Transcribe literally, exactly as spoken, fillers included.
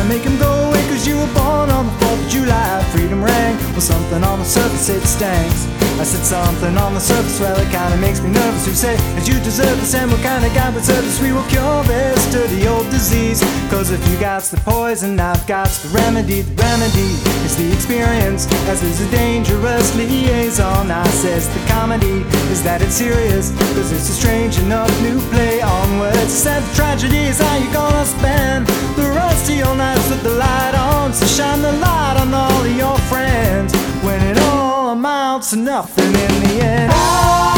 make him go away cause you were born on the fourth of July. Freedom rang, well something on the surface it stanks. I said something on the surface, well it kinda makes me nervous. You say that you deserve this and what kind of guy would serve this? We will cure this dirty old disease, cause if you got the poison, I've got the remedy. The remedy is the experience, as is a dangerous liaison. I says the comedy is that it's serious, cause it's a strange enough new play on words. I said the tragedy is how you gonna spend the rest of your nights with the light on. So shine the light on all of your friends when it all amounts to nothing in the end.